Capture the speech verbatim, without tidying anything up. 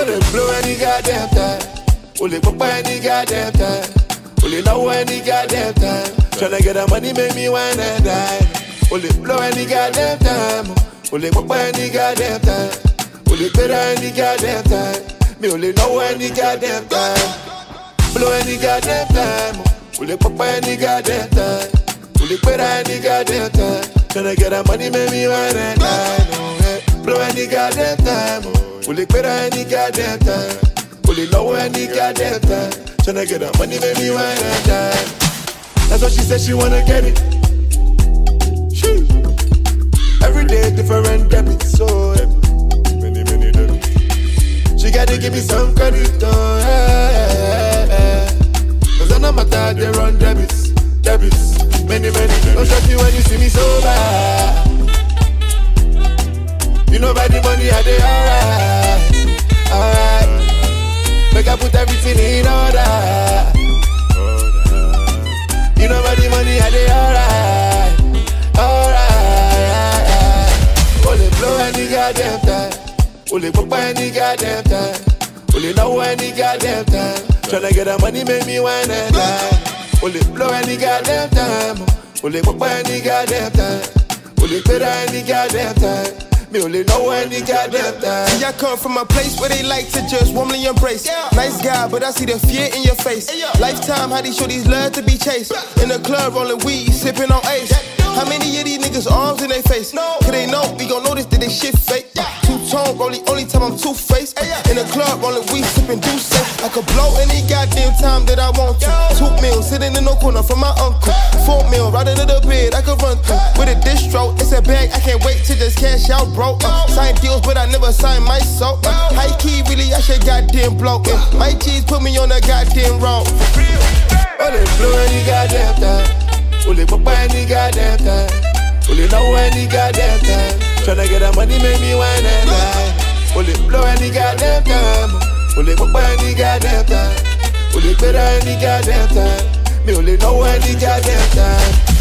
Only blow any goddamn time. Only pop any goddamn time. Only know any goddamn time. Tryna get the money, make me wine and dine. Only blow any goddamn time. Only pop any goddamn time. Only better any goddamn time. Me only know any goddamn time. Blow any goddamn time. Only pop any goddamn time. Only better any goddamn time. Tryna get the money, make me wine and dine. Oh, hey. Blow any goddamn time. Only better any goddamn time. Only know any goddamn time. Tryna get the money, make me wine and dine. That's what she said, she wanna get it. She. Every day different debits, so heavy. Many, many debits. She gotta give me some credit, oh, yeah, yeah, yeah. Cause I know my dad, they run debits, debits. Many, many, don't trust me when you see me sober. You know by the money I dey alright, alright. Make I put everything in order. You know by the money I dey alright, alright. Only blow any goddamn time. Only pop any goddamn time. Only know any goddamn time. Tryna get the money, make me wine and dine. Only blow any goddamn time. Only pop any goddamn time. Only better any goddamn time. Me only know any goddamn time. See, I come from a place where they like to just warmly embrace. Yeah. Nice guy, but I see the fear in your face. Hey, yeah. Lifetime, how these shorties love to be chased. In the club, rolling weed, sipping on Ace. How many of these niggas arms in their face? No. Cause they know we gon' notice that they shit fake. Yeah. Two-tone, rolling, only time I'm two-faced. Hey, yeah. In the club, rolling weed, sipping Douce. I could blow any goddamn time that I want to. Yo. Two mil, sitting in no corner from my uncle. Four mil, right under the bed, I could run through. With a distro, it's a bag, I can't wait to just cash out, bro. Uh, sign deals, but I never sign my soul. Uh, high key, really, I should goddamn blow. Uh, my cheese put me on a goddamn road. Only blow any goddamn time. Only pop any goddamn time. Only know any goddamn time. Tryna get the money, make me wine and dine. Only blow any goddamn time. Only pop any goddamn time. Only better any goddamn time. Me only know any goddamn time.